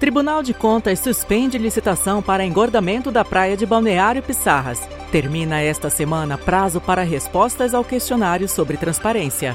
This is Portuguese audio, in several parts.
Tribunal de Contas suspende licitação para engordamento da praia de Balneário Pissarras. Termina esta semana prazo para respostas ao questionário sobre transparência.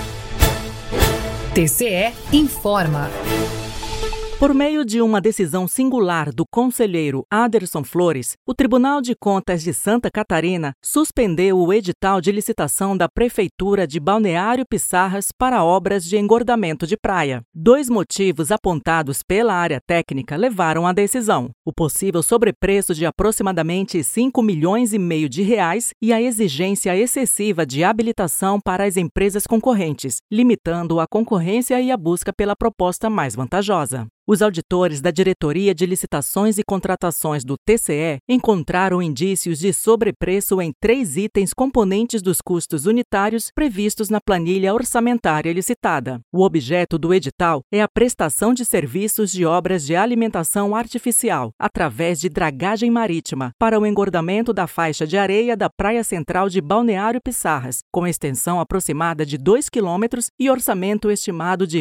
TCE informa. Por meio de uma decisão singular do conselheiro Aderson Flores, o Tribunal de Contas de Santa Catarina suspendeu o edital de licitação da Prefeitura de Balneário Pissarras para obras de engordamento de praia. 2 motivos apontados pela área técnica levaram à decisão: o possível sobrepreço de aproximadamente 5,5 milhões de reais e a exigência excessiva de habilitação para as empresas concorrentes, limitando a concorrência e a busca pela proposta mais vantajosa. Os auditores da Diretoria de Licitações e Contratações do TCE encontraram indícios de sobrepreço em 3 itens componentes dos custos unitários previstos na planilha orçamentária licitada. O objeto do edital é a prestação de serviços de obras de alimentação artificial, através de dragagem marítima, para o engordamento da faixa de areia da Praia Central de Balneário Pissarras, com extensão aproximada de 2 quilômetros e orçamento estimado de R$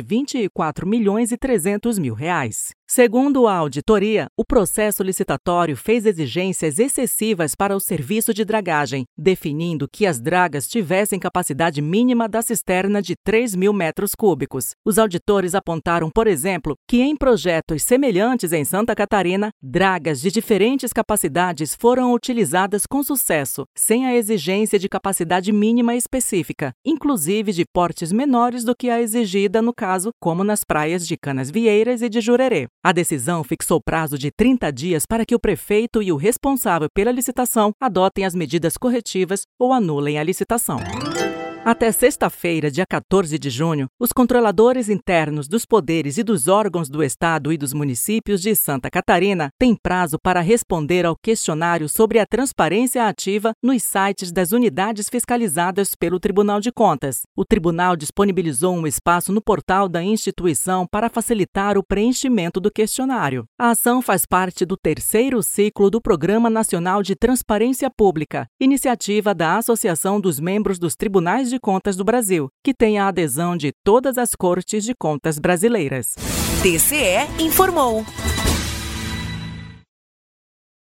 24.300.000. Segundo a auditoria, o processo licitatório fez exigências excessivas para o serviço de dragagem, definindo que as dragas tivessem capacidade mínima da cisterna de 3.000 metros cúbicos. Os auditores apontaram, por exemplo, que em projetos semelhantes em Santa Catarina, dragas de diferentes capacidades foram utilizadas com sucesso, sem a exigência de capacidade mínima específica, inclusive de portes menores do que a exigida no caso, como nas praias de Canasvieiras e de Jurerê. A decisão fixou prazo de 30 dias para que o prefeito e o responsável pela licitação adotem as medidas corretivas ou anulem a licitação. Até sexta-feira, dia 14 de junho, os controladores internos dos poderes e dos órgãos do Estado e dos municípios de Santa Catarina têm prazo para responder ao questionário sobre a transparência ativa nos sites das unidades fiscalizadas pelo Tribunal de Contas. O tribunal disponibilizou um espaço no portal da instituição para facilitar o preenchimento do questionário. A ação faz parte do 3º ciclo do Programa Nacional de Transparência Pública, iniciativa da Associação dos Membros dos Tribunais de Contas do Brasil, que tem a adesão de todas as cortes de contas brasileiras. TCE informou.